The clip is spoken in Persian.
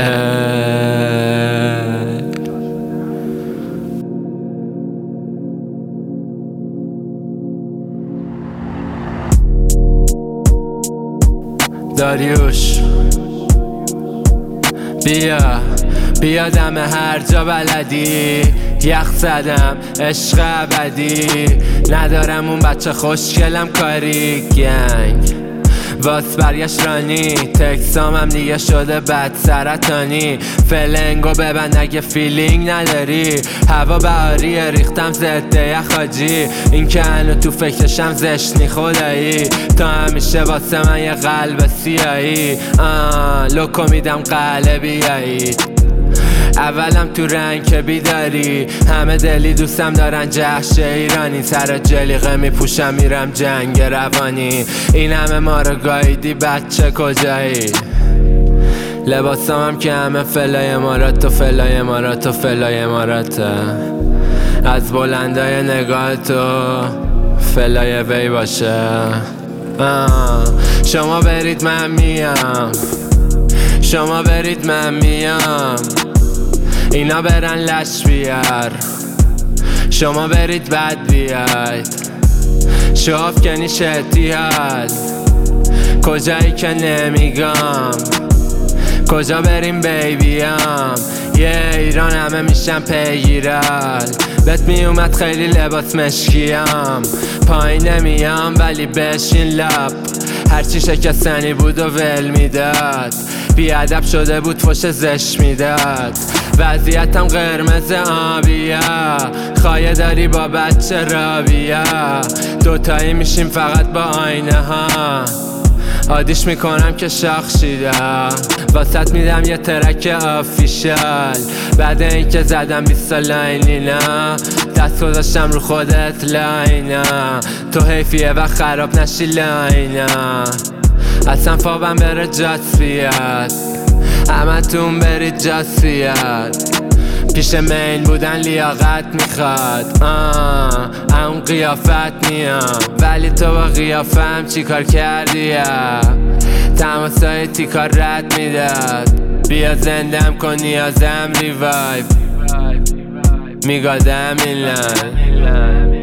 داریوش بیا دم هر جا بلدی، یخ زدم عشق ابدی، ندارم اون بچه خوشگلم کاری گنگ واس برگشت رانی، تکسامم دیگه شده بد سرطانی، فلنگو ببند اگه فیلینگ نداری، هوا بهاریه ریختم زده یخ حاجی، این که هنو تو فکرشم زشنی خدایی، تا همیشه واسه من یه قلب سیایی، لوکو میدم قلبیایی، اولم تو رنگ که بیداری، همه دلی دوستم دارن جهش ایرانی، سر جلیقه میپوشم میرم جنگ روانی، این همه ما رو گاییدی بچه کجایی؟ لباسام که همه فلای امارات و فلای امارات و فلای اماراته، از بلندای نگاه تو فلای وی باشه، شما برید من میام، شما برید من میام، اینا برن لش بیار، شما برید بد بیاید، شاف کنی شتیال، کجایی که نمیگم، کجا بریم بیبیام، یه ایران همه میشن پیگیرال، بهت میومد خیلی لباس مشکیم، پایین نمیام ولی بشین لب، هرچی شکستنی بود و ول میداد، بیادب شده بود فوش زش میداد، وضعیتم قرمز آبیه، خواهی داری با بچه رابیه، دوتایی میشیم فقط با آینه ها، عادیش میکنم که شاخ شیده، واسط میدم یه ترک آفیشال، بعد اینکه زدم 20 لاینینا، دست گذاشتم رو خودت لاینا، تو حیفیه و خراب نشی لاینا، اصلا فابم بره جات بیاد، همه تون برید جات بیاد، پیش مین بودن لیاقت میخواد، اون قیافت میام، ولی تو با قیافم چی کار کردی؟ تماسای تیکار رد میداد، بیا زندم کن نیازم ریوایو، میگادم این لن